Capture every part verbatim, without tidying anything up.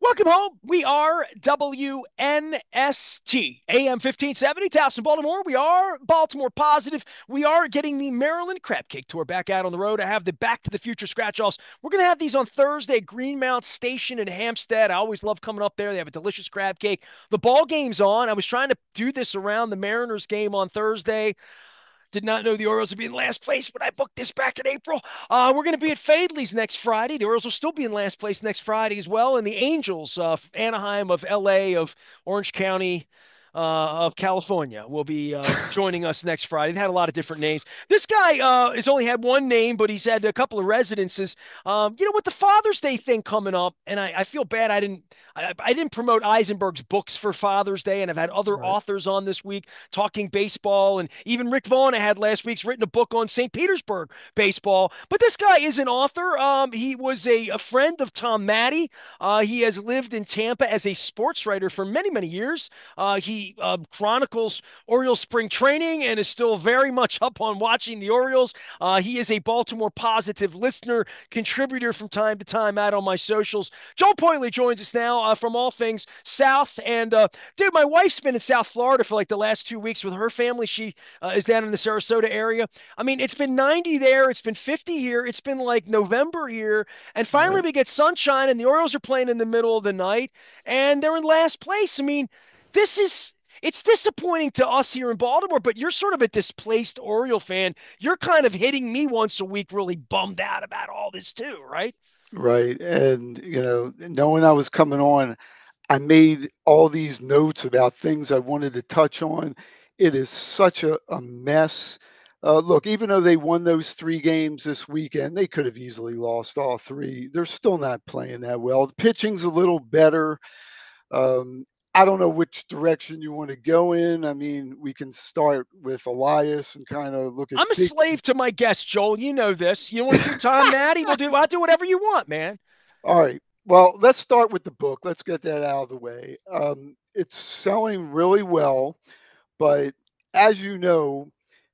Welcome home. We are W N S T, A M fifteen seventy, Towson, Baltimore. We are Baltimore positive. We are getting the Maryland Crab Cake Tour back out on the road. I have the Back to the Future scratch offs. We're going to have these on Thursday at Greenmount Station in Hampstead. I always love coming up there. They have a delicious crab cake. The ball game's on. I was trying to do this around the Mariners game on Thursday. Did not know the Orioles would be in last place when I booked this back in April. Uh, we're going to be at Fadley's next Friday. The Orioles will still be in last place next Friday as well. And the Angels, uh, Anaheim of L A, of Orange County, uh, of California, will be uh, joining us next Friday. They had a lot of different names. This guy uh, has only had one name, but he's had a couple of residences. Um, you know, with the Father's Day thing coming up, and I, I feel bad I didn't I, I didn't promote Eisenberg's books for Father's Day, and I've had other Right. authors on this week talking baseball, and even Rick Vaughn I had last week's written a book on Saint Petersburg baseball. But this guy is an author. Um, he was a, a friend of Tom Matte. Uh, he has lived in Tampa as a sports writer for many, many years. Uh, he uh, chronicles Orioles spring training and is still very much up on watching the Orioles. Uh, he is a Baltimore positive listener, contributor from time to time out on my socials. Joel Pointley joins us now uh, from All Things South. And uh, dude, my wife's been in South Florida for like the last two weeks with her family. She uh, is down in the Sarasota area. I mean, it's been ninety there. It's been fifty here. It's been like November here. And finally, Right. we get sunshine, and the Orioles are playing in the middle of the night, and they're in last place. I mean, this is. It's disappointing to us here in Baltimore, but you're sort of a displaced Oriole fan. You're kind of hitting me once a week, really bummed out about all this too, right? Right. And, you know, knowing I was coming on, I made all these notes about things I wanted to touch on. It is such a, a mess. Uh, look, even though they won those three games this weekend, they could have easily lost all three. They're still not playing that well. The pitching's a little better. Um, I don't know which direction you want to go in. I mean, we can start with Elias and kind of look at I'm a big. slave to my guest, Joel. You know this. You want to do Tom Maddie? We'll do. I'll do whatever you want, man. All right. Well, let's start with the book. Let's get that out of the way. Um, it's selling really well, but as you know,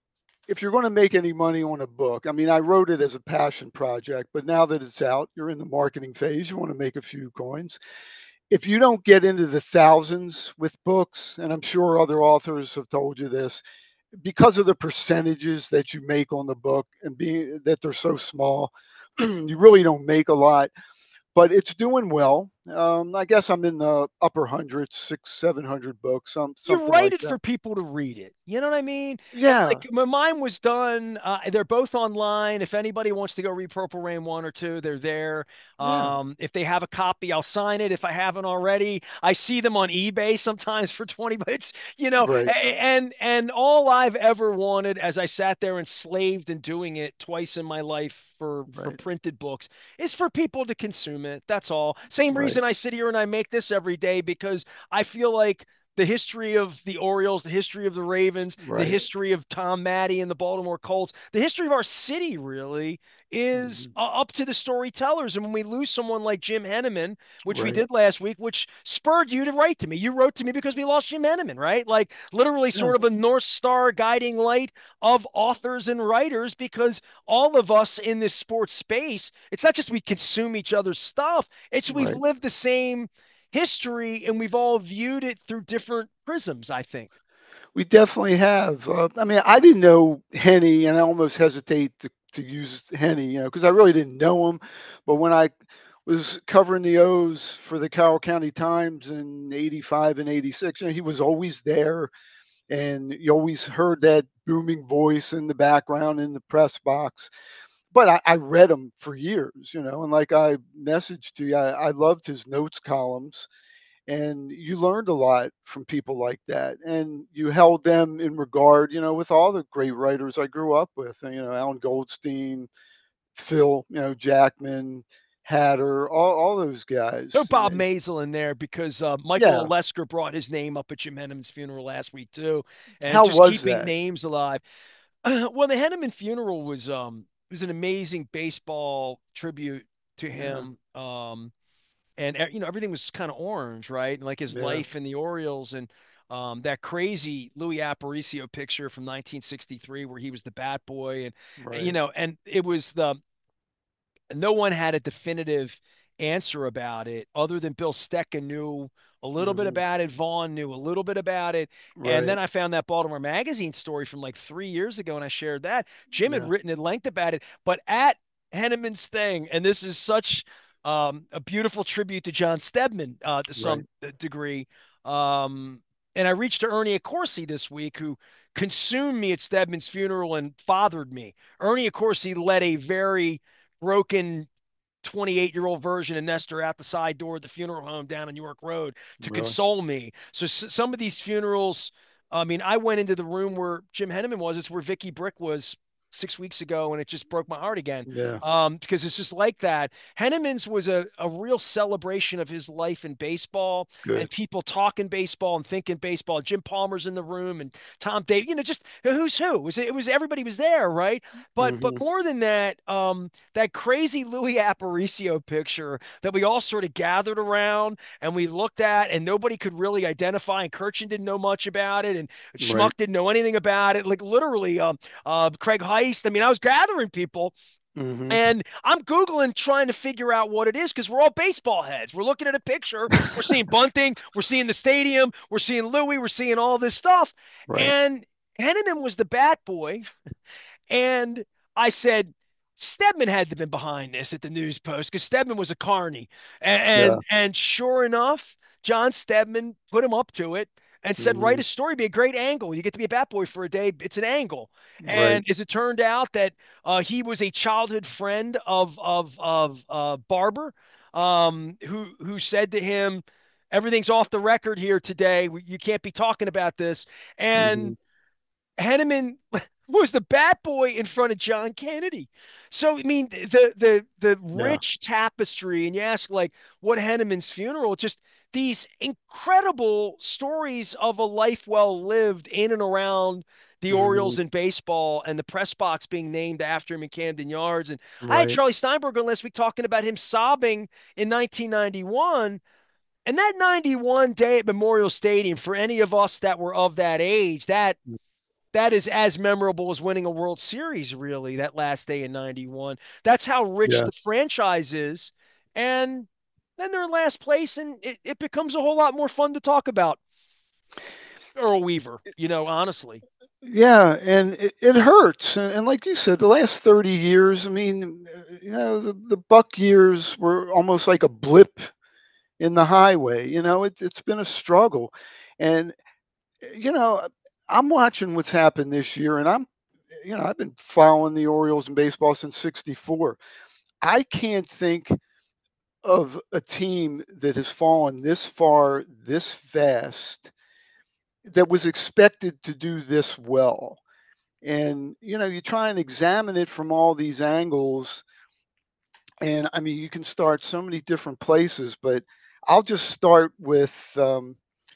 if you're going to make any money on a book, I mean, I wrote it as a passion project, but now that it's out, you're in the marketing phase, you want to make a few coins. If you don't get into the thousands with books, and I'm sure other authors have told you this, because of the percentages that you make on the book and being that they're so small, you really don't make a lot, but it's doing well. Um, I guess I'm in the upper hundreds, six, seven hundred books, some You something write like it that. for people to read it. You know what I mean? And Yeah, like my mine was done. Uh, they're both online. If anybody wants to go read Purple Rain one or two, they're there. yeah, Um, if they have a copy, I'll sign it. If I haven't already, I see them on eBay sometimes for twenty bucks. You know, right, and and all I've ever wanted, as I sat there and slaved in doing it twice in my life for for right, printed books, is for people to consume it. That's all. Same right, reason I sit here and I make this every day because I feel like the history of the Orioles, the history of the Ravens, the right. history of Tom Matte and the Baltimore Colts, the history of our city really is Mhm, uh, up to the storytellers. And when we lose someone like Jim Henneman, which we right. did last week, which spurred you to write to me, you wrote to me because we lost Jim Henneman, right? Like literally Yeah, sort of a North Star guiding light of authors and writers because all of us in this sports space, it's not just we consume each other's stuff, it's we've right. lived the same history and we've all viewed it through different prisms, I think. We definitely have. Uh, I mean, I didn't know Henny, and I almost hesitate to, to use Henny, you know, because I really didn't know him. But when I was covering the O's for the Carroll County Times in eighty-five and eighty-six, you know, he was always there. And you always heard that booming voice in the background in the press box. But I, I read him for years, you know, and like I messaged to you, I, I loved his notes columns, and you learned a lot from people like that, and you held them in regard, you know, with all the great writers I grew up with, you know, Alan Goldstein, Phil, you know, Jackman, Hatter, all, all those Throw guys. Bob Mazel in there because uh, Michael Yeah. Olesker brought his name up at Jim Henneman's funeral last week too, and How just was keeping that? names alive. Well, the Henneman funeral was um was an amazing baseball tribute to Yeah. him. Um, and uh, you know everything was kind of orange, right? And like his Yeah. life in the Orioles and um, that crazy Louis Aparicio picture from nineteen sixty-three where he was the bat boy and you Right. know and it was the no one had a definitive answer about it other than Bill Stecca knew a little bit Hmm. about it. Vaughn knew a little bit about it. And then Right. I found that Baltimore Magazine story from like three years ago and I shared that. Jim had Yeah. written at length about it, but at Henneman's thing, and this is such um, a beautiful tribute to John Stedman uh, to Right. some degree. Um, and I reached to Ernie Accorsi this week, who consumed me at Stedman's funeral and fathered me. Ernie Accorsi led a very broken twenty-eight year old version of Nestor out the side door at the funeral home down on York Road to Really. console me. So s- some of these funerals, I mean, I went into the room where Jim Henneman was. It's where Vicky Brick was six weeks ago, and it just broke my heart again. Yeah. Um, because it's just like that. Henneman's was a, a real celebration of his life in baseball and Good. people talking baseball and thinking baseball. Jim Palmer's in the room and Tom Davis, you know, just who's who. It was, it was everybody was there, right? But but Hmm. more than that, um, that crazy Louis Aparicio picture that we all sort of gathered around and we looked at, and nobody could really identify, and Kirchin didn't know much about it, and Right. Schmuck didn't know anything about it. Like literally, um, uh, Craig Heist. I mean, I was gathering people. Hmm. And I'm Googling trying to figure out what it is because we're all baseball heads. We're looking at a picture. We're seeing bunting. We're seeing the stadium. We're seeing Louis. We're seeing all this stuff. Right. And Henneman was the bat boy. And I said, Stedman had to have been behind this at the News Post because Stedman was a carny. And, Yeah. and and sure enough, John Stedman put him up to it and said, write Hmm. a story, be a great angle. You get to be a bat boy for a day. It's an angle. Right. And as it turned out that uh, he was a childhood friend of of of uh, Barber, um, who who said to him, everything's off the record here today. You can't be talking about this. Hmm. And Henneman was the bat boy in front of John Kennedy. So I mean the the the Yeah. rich tapestry, and you ask like what Henneman's funeral, just these incredible stories of a life well lived in and around the Hmm. Orioles and baseball and the press box being named after him in Camden Yards. And I had Right. Charlie Steinberg on last week talking about him sobbing in nineteen ninety-one. And that ninety-one day at Memorial Stadium, for any of us that were of that age, that that is as memorable as winning a World Series, really, that last day in ninety-one. That's how rich Yeah. the franchise is. And then they're in last place, and it, it becomes a whole lot more fun to talk about Earl Weaver, you know, honestly. Yeah, and it, it hurts. And, and like you said, the last thirty years, I mean, uh, you know, the, the Buck years were almost like a blip in the highway. You know, it's it's been a struggle. And, uh, you know, I'm watching what's happened this year, and I'm, you know, I've been following the Orioles in baseball since sixty-four. I can't think of a team that has fallen this far, this fast, that was expected to do this well. And, you know, you try and examine it from all these angles. And I mean, you can start so many different places, but I'll just start with um,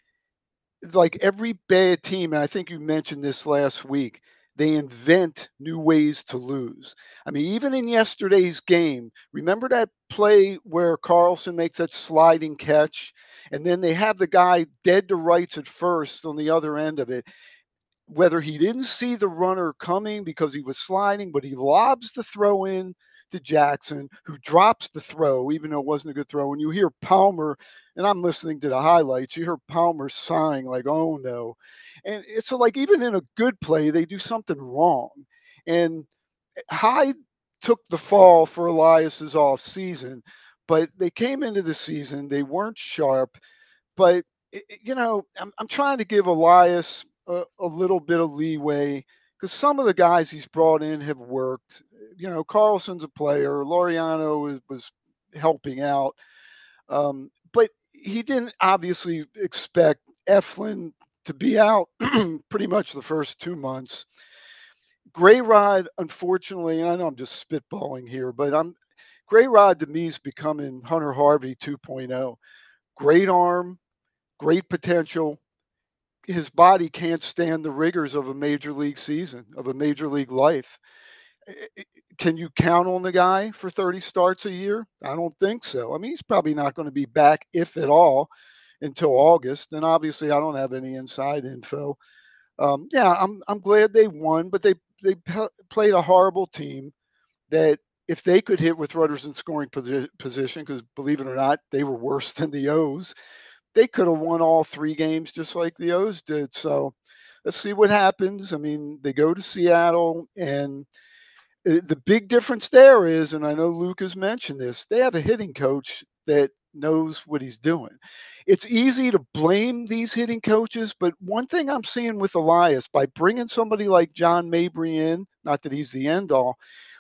like every bad team. And I think you mentioned this last week. They invent new ways to lose. I mean, even in yesterday's game, remember that play where Carlson makes that sliding catch? And then they have the guy dead to rights at first on the other end of it, whether he didn't see the runner coming because he was sliding, but he lobs the throw in to Jackson, who drops the throw, even though it wasn't a good throw. And you hear Palmer, and I'm listening to the highlights, you hear Palmer sighing, like, oh no. And it's like, even in a good play, they do something wrong. And Hyde took the fall for Elias's off season, but they came into the season, they weren't sharp. But i- i- you know, I'm I'm trying to give Elias a, a little bit of leeway because some of the guys he's brought in have worked. You know, Carlson's a player. Laureano was, was helping out, um, but he didn't obviously expect Eflin to be out pretty much the first two months. Grayrod, unfortunately, and I know I'm just spitballing here, but I'm Grayrod to me is becoming Hunter Harvey 2.0. Great arm, great potential. His body can't stand the rigors of a major league season, of a major league life. I- I- Can you count on the guy for thirty starts a year? I don't think so. I mean, he's probably not going to be back, if at all, until August. And obviously, I don't have any inside info. Um, yeah, I'm I'm glad they won, but they they pe- played a horrible team that if they could hit with runners in scoring posi- position, because believe it or not, they were worse than the O's, they could have won all three games just like the O's did. So let's see what happens. I mean, they go to Seattle, and uh, the big difference there is, and I know Luke has mentioned this, they have a hitting coach that knows what he's doing. It's easy to blame these hitting coaches, but one thing I'm seeing with Elias, by bringing somebody like John Mabry in, not that he's the end all,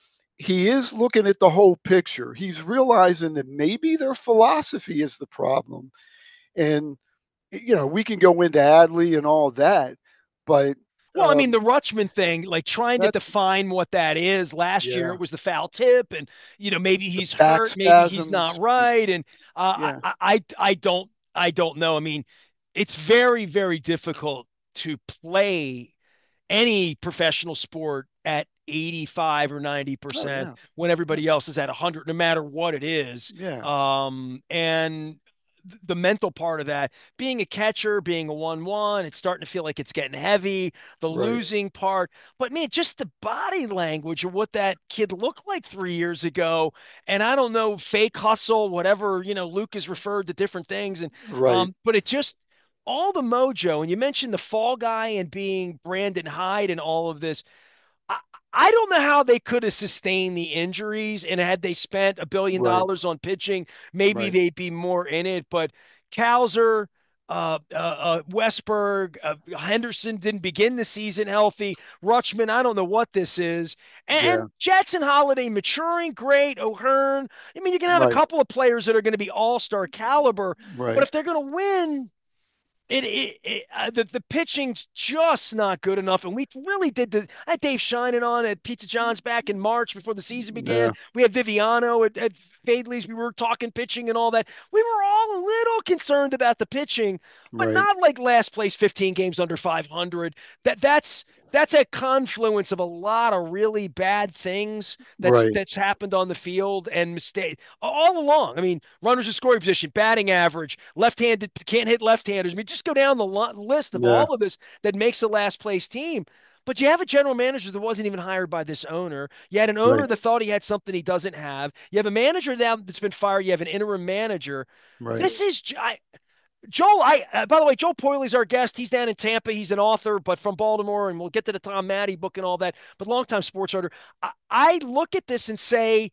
he is looking at the whole picture. He's realizing that maybe their philosophy is the problem. And, you know, we can go into Adley and all that, but Well, I mean, um, the Rutschman thing, like trying to that, define what that is. Last year yeah, it was the foul tip, and you know maybe the he's back hurt, maybe he's not spasms. right, and uh, Yeah, I, I I don't I don't know. I mean, it's very very difficult to play any professional sport at eighty-five or oh, ninety percent yeah, when yeah, everybody else is at one hundred, no matter what it is. yeah, Um, and the mental part of that, being a catcher, being a one one, it's starting to feel like it's getting heavy, the right, losing part. But man, just the body language of what that kid looked like three years ago. And I don't know, fake hustle, whatever, you know, Luke has referred to different things. And, right, um, but it just, all the mojo, and you mentioned the fall guy and being Brandon Hyde and all of this. I, I don't know how they could have sustained the injuries, and had they spent a billion right, dollars on pitching, maybe right, they'd be more in it. But Kowser, uh, uh, uh, Westberg, uh, Henderson didn't begin the season healthy. Rutschman, I don't know what this is. And, yeah, and Jackson Holiday maturing, great. O'Hearn. I mean, you can have a right, couple of players that are going to be all star caliber, but right, if they're going to win, it, it, it uh, the the pitching's just not good enough, and we really did the. I had Dave Shining on at Pizza John's back in March before the season began. yeah, We had Viviano at, at Fadley's. We were talking pitching and all that. We were all a little concerned about the pitching, but right, not like last place fifteen games under five hundred. That that's that's a confluence of a lot of really bad things that's right, that's happened on the field and mistake all along. I mean, runners in scoring position, batting average, left-handed can't hit left-handers. I mean, just go down the list of yeah, all of this that makes a last place team. But you have a general manager that wasn't even hired by this owner. You had an owner right, that thought he had something he doesn't have. You have a manager now that's been fired. You have an interim manager. right, This is I, Joel. I uh, by the way, Joel Poiley's our guest. He's down in Tampa. He's an author, but from Baltimore, and we'll get to the Tom Maddie book and all that. But longtime sports writer. I, I look at this and say,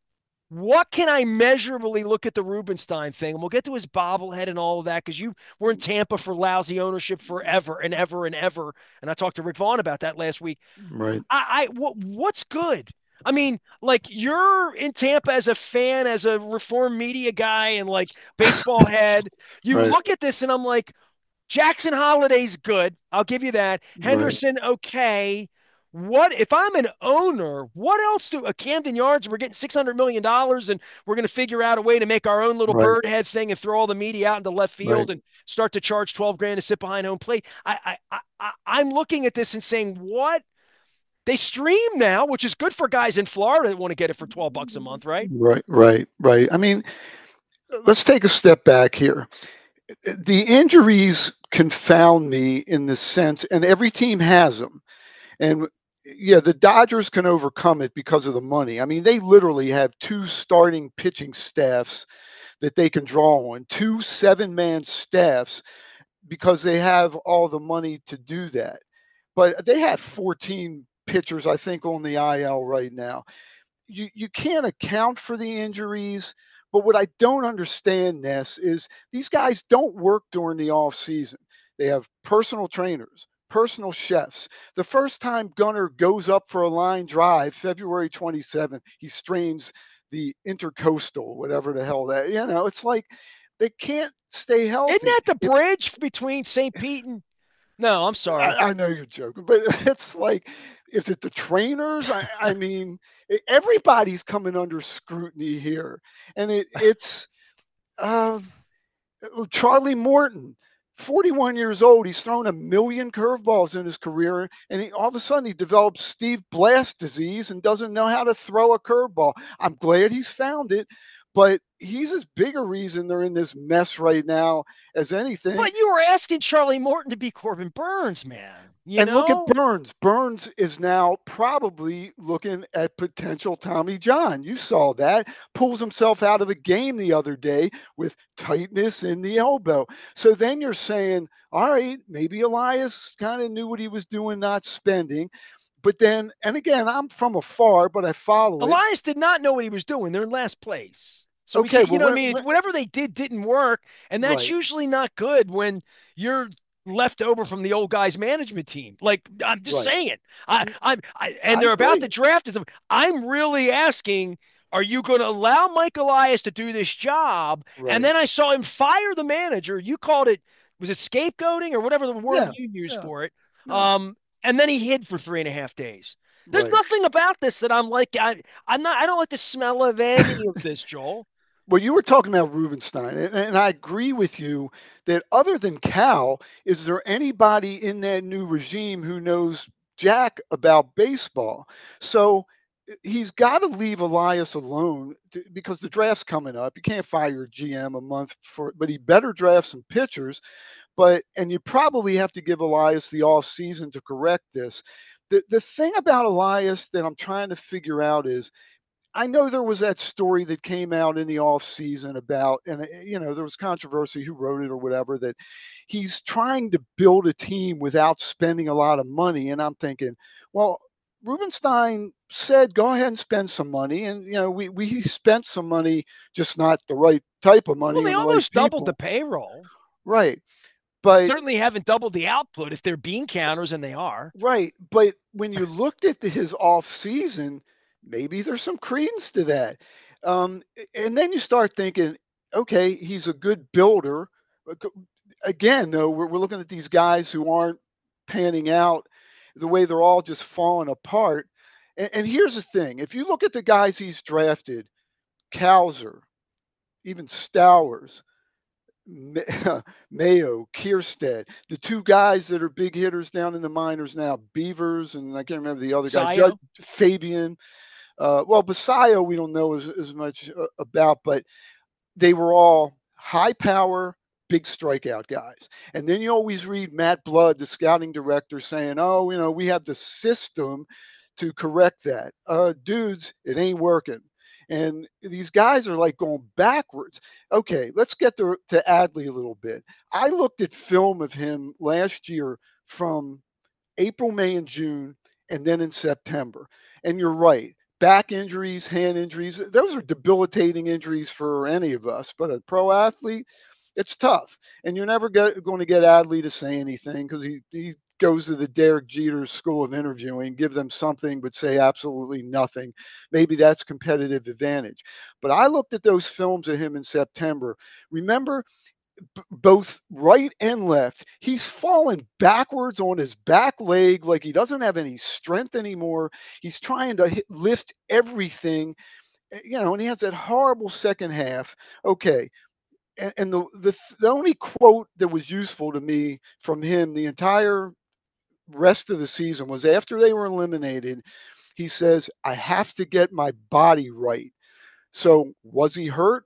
what can I measurably look at the Rubenstein thing? And we'll get to his bobblehead and all of that because you were in Tampa for lousy ownership forever and ever and ever. And I talked to Rick Vaughn about that last week. right, I, I what, what's good? I mean, like you're in Tampa as a fan, as a reform media guy, and like baseball head. You right, look at this, and I'm like, Jackson Holiday's good. I'll give you that. right, Henderson, okay. What if I'm an owner? What else do a Camden Yards? We're getting six hundred million dollars, and we're going to figure out a way to make our own little right, bird head thing and throw all the media out into left right, field and start to charge twelve grand to sit behind home plate. I, I, I, I'm looking at this and saying, what? They stream now, which is good for guys in Florida that want to get it for twelve bucks a month, right? right, right, right. I mean, let's take a step back here. The injuries confound me in the sense, and every team has them. And yeah, the Dodgers can overcome it because of the money. I mean, they literally have two starting pitching staffs that they can draw on, two seven man staffs because they have all the money to do that. But they have fourteen pitchers, I think, on the I L right now. You you can't account for the injuries, but what I don't understand, Ness, is these guys don't work during the off season. They have personal trainers, personal chefs. The first time Gunnar goes up for a line drive, February twenty-seventh, he strains the intercostal, whatever the hell that, you know, it's like they can't stay Isn't healthy. that the If bridge between Saint Pete and? No, I'm I, sorry. I know you're joking, but it's like, is it the trainers? I, I mean, e- everybody's coming under scrutiny here, and it it's uh, Charlie Morton, forty-one years old. He's thrown a million curveballs in his career, and he, all of a sudden he develops Steve Blast disease and doesn't know how to throw a curveball. I'm glad he's found it, but he's as big a reason they're in this mess right now as anything. But you were asking Charlie Morton to be Corbin Burns, man. You And look at know? Burns. Burns is now probably looking at potential Tommy John. You saw that. Pulls himself out of a game the other day with tightness in the elbow. So then you're saying, all right, maybe Elias kind of knew what he was doing, not spending. But then, and again, I'm from afar, but I follow it. Elias did not know what he was doing. They're in last place. So we Okay, can't, you well, know what I when, mean? when, Whatever they did didn't work. And that's right, usually not good when you're left over from the old guy's management team. Like, I'm just right. saying. I, I'm, I, and I they're about to agree. draft him. I'm really asking, are you going to allow Mike Elias to do this job? And Right. then I saw him fire the manager. You called it, was it scapegoating or whatever the word Yeah. you used Yeah. for it? No. Um, and then he hid for three and a half days. There's Right. nothing about this that I'm like I I'm not I don't like the smell of any of this, Joel. Well, you were talking about Rubenstein, and, and I agree with you that other than Cal, is there anybody in that new regime who knows jack about baseball? So uh, he's got to leave Elias alone to, because the draft's coming up. You can't fire your G M a month for, but he better draft some pitchers. But and you probably have to give Elias the off season to correct this. The the thing about Elias that I'm trying to figure out is I know there was that story that came out in the off season about, and uh, you know, there was controversy who wrote it or whatever, that he's trying to build a team without spending a lot of money. And I'm thinking, well, Rubenstein said, go ahead and spend some money. And, you know, we, we spent some money, just not the right type of Well, money they and the right almost doubled the people. payroll. Right. But Certainly haven't doubled the output if they're bean counters, and they are. Right, but when you looked at the his off season, maybe there's some credence to that. Um, a and then you start thinking, okay, he's a good builder. But co again, though, we're we're looking at these guys who aren't panning out the way they're all just falling apart. And and here's the thing, if you look at the guys he's drafted, Cowser, even Stowers, Ma- Mayo, Kierstead, the two guys that are big hitters down in the minors now, Beavers, and I can't remember the other guy, Judge Sayo. Fabian. Uh, well, Basayo, we don't know as, as much uh, about, but they were all high power, big strikeout guys. And then you always read Matt Blood, the scouting director, saying, oh, you know, we have the system to correct that. Uh, dudes, it ain't working. And these guys are like going backwards. Okay, let's get to, to Adley a little bit. I looked at film of him last year from April, May, and June, and then in September. And you're right. Back injuries, hand injuries, those are debilitating injuries for any of us. But a pro athlete, it's tough. And you're never get, going to get Adley to say anything because he, he goes to the Derek Jeter school of interviewing, give them something but say absolutely nothing. Maybe that's competitive advantage. But I looked at those films of him in September. Remember, b- both right and left. He's fallen backwards on his back leg like he doesn't have any strength anymore. He's trying to hit, lift everything, eh, you know, and he has that horrible second half. Okay. And, and the, the the only quote that was useful to me from him the entire rest of the season was after they were eliminated. He says, "I have to get my body right." So was he hurt?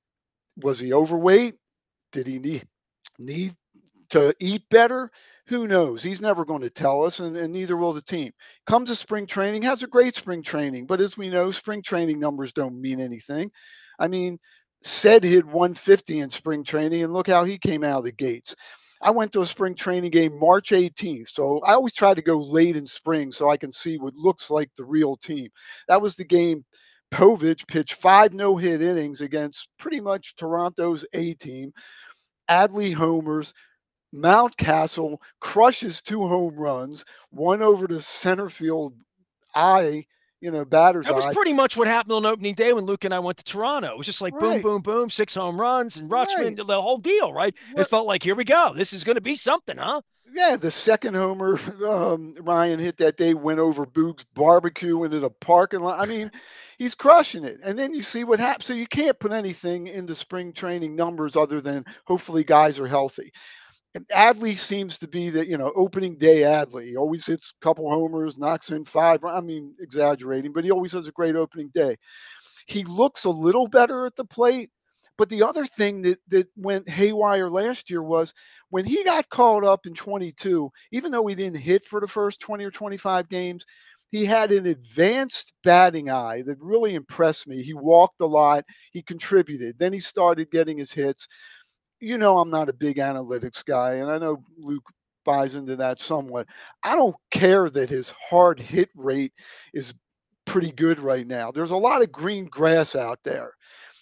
Was he overweight? Did he need need to eat better? Who knows? He's never going to tell us, and, and neither will the team. Comes to spring training, has a great spring training, but as we know, spring training numbers don't mean anything. I mean, said hit one fifty in spring training, and look how he came out of the gates. I went to a spring training game March eighteenth, so I always try to go late in spring so I can see what looks like the real team. That was the game. Povich pitched five no-hit innings against pretty much Toronto's A team. Adley homers, Mountcastle crushes two home runs, one over to center field eye, you know, batter's That was eye. pretty much what happened on opening day when Luke and I went to Toronto. It was just like boom, Right, boom, boom, six home runs and Rutschman, right. the whole deal, right? It Right. felt like, here we go. This is going to be something, huh? Yeah, the second homer um, Ryan hit that day went over Boog's barbecue into the parking lot. I mean, he's crushing it. And then you see what happens. So you can't put anything into spring training numbers other than hopefully guys are healthy. And Adley seems to be the, you know, opening day Adley. He always hits a couple homers, knocks in five. I mean, exaggerating, but he always has a great opening day. he looks a little better at the plate. But the other thing that that went haywire last year was when he got called up in twenty-two, even though he didn't hit for the first twenty or twenty-five games, he had an advanced batting eye that really impressed me. He walked a lot, he contributed. Then he started getting his hits. You know, I'm not a big analytics guy, and I know Luke buys into that somewhat. I don't care that his hard hit rate is pretty good right now. There's a lot of green grass out there.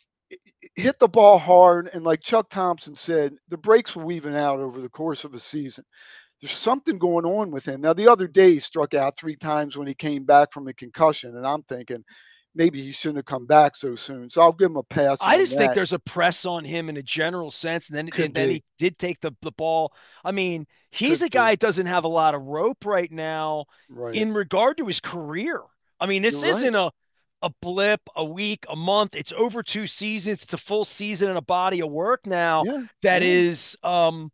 Hit the ball hard, and like Chuck Thompson said, the breaks will even out over the course of a season. There's something going on with him. Now, the other day, he struck out three times when he came back from a concussion, and I'm thinking maybe he shouldn't have come back so soon. So I'll give him a pass I on just think that. there's a press on him in a general sense, and then Could and then be, he did take the the ball. I mean, he's could a be. guy that doesn't have a lot of rope right now Right. in regard to his career. I mean, You're this right. isn't a a blip, a week, a month. It's over two seasons. It's a full season and a body of work now Yeah. that Yeah. is um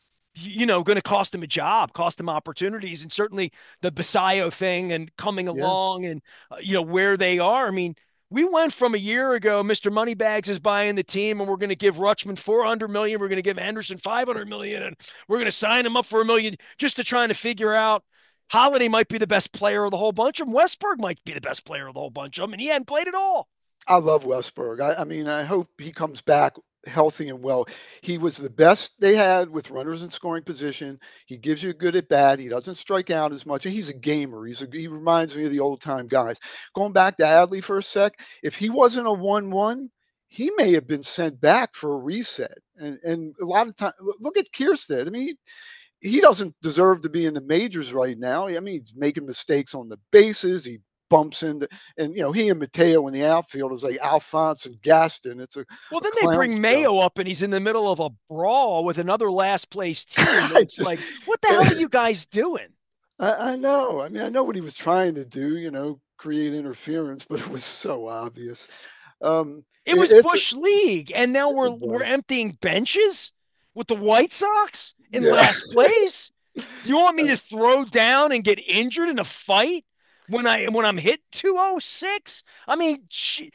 you know, going to cost him a job, cost him opportunities, and certainly the Basayo thing and coming Yeah. along and uh, you know where they are. I mean, we went from a year ago, Mister Moneybags is buying the team, and we're going to give Rutschman four hundred million, we're going to give Henderson five hundred million, and we're going to sign him up for a million, just to trying to figure out. Holiday might be the best player of the whole bunch of them. Westberg might be the best player of the whole bunch of them, and he hadn't played at all. I love Westberg. I, I mean, I hope he comes back healthy and well. He was the best they had with runners in scoring position. He gives you a good at bat. He doesn't strike out as much. And he's a gamer. He's a, he reminds me of the old time guys. Going back to Adley for a sec, if he wasn't a one one, he may have been sent back for a reset. And and a lot of time, look at Kierstead. I mean, he, he doesn't deserve to be in the majors right now. I mean, he's making mistakes on the bases. He bumps into, and you know, he and Mateo in the outfield is like Alphonse and Gaston. It's a, Well, a then they clown bring show. Mayo up, and he's in the middle of a brawl with another last place team, and I, it's just, like, what the hell are you guys doing? I, I know. I mean, I know what he was trying to do. You know, create interference, but it was so obvious. Um, It it, was it's a, Bush League, and now we're it we're was. emptying benches with the White Sox in Yeah. last place. You want me to throw down and get injured in a fight when I when I'm hit two oh six? I mean,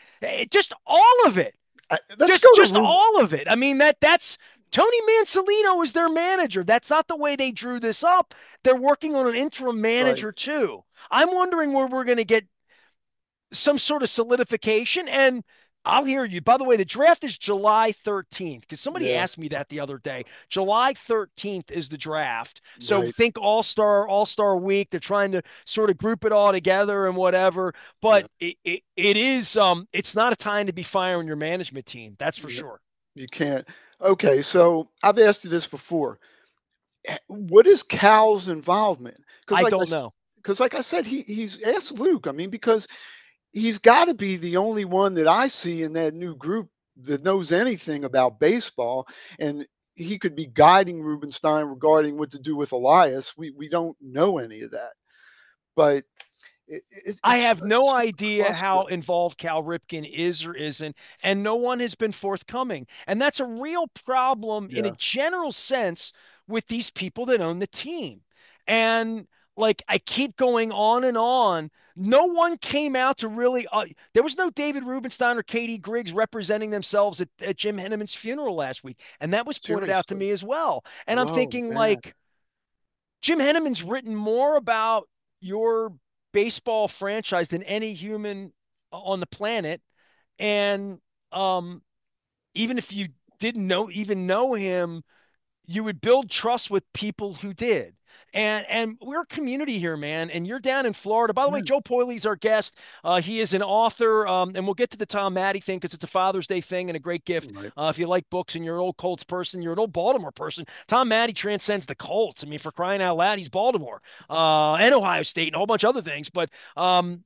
just all of it. I, let's Just go to just Ruben. all of it. I mean that that's Tony Mansolino is their manager. That's not the way they drew this up. They're working on an interim Right. manager too. I'm wondering where we're going to get some sort of solidification. And I'll hear you. By the way, the draft is July thirteenth because somebody Yeah. asked me that the other day. July thirteenth is the draft. So Right. think All Star, All Star week. They're trying to sort of group it all together and whatever. But Yeah. it, it, it is, um, it's not a time to be firing your management team. That's for No, sure. you can't. Okay. So I've asked you this before. Eh, What is Cal's involvement? Because I like I, don't know. because like I said, he he's asked Luke. I mean, because he's got to be the only one that I see in that new group that knows anything about baseball, and he could be guiding Rubenstein regarding what to do with Elias. We we don't know any of that, but it, it's I it's have no it's a idea cluster. how involved Cal Ripken is or isn't, and no one has been forthcoming. And that's a real problem in a Yeah, general sense with these people that own the team. And like I keep going on and on. No one came out to really. Uh, there was no David Rubenstein or Katie Griggs representing themselves at, at Jim Henneman's funeral last week, and that was pointed out to seriously. me as well. And I'm Whoa, thinking man. like Jim Henneman's written more about your baseball franchise than any human on the planet. And um, even if you didn't know even know him, you would build trust with people who did. And and we're a community here, man. And you're down in Florida. By the way, Yeah, Joe Poiley's our guest. Uh, he is an author, um, and we'll get to the Tom Maddie thing because it's a Father's Day thing and a great gift. right. Uh, if you like books and you're an old Colts person, you're an old Baltimore person. Tom Maddie transcends the Colts. I mean, for crying out loud, he's Baltimore uh, and Ohio State and a whole bunch of other things. But um,